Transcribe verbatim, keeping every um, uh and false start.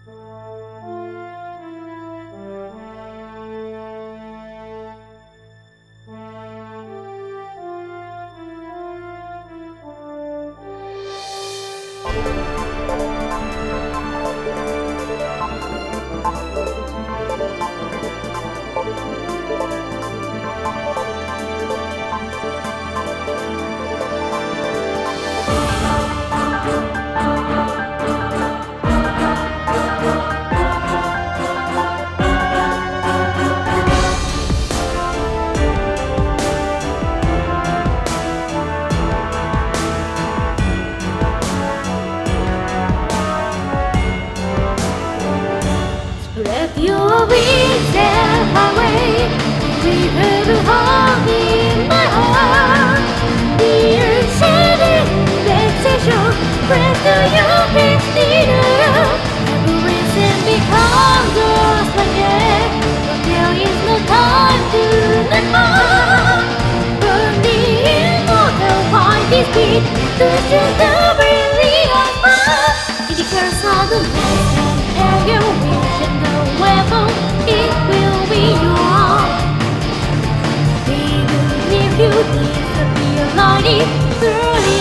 Spread your wings and highway, we have a home in my heart. The unshaded vexation, press to your breath, leader. Every reason becomes us like that, but there is no time to let more. Burn the immortal fight this beat, to shoot the brilliant fire. In the curse of the night, and your wish and the weapon, it will be your own. Even if you disappear, lightning, burning.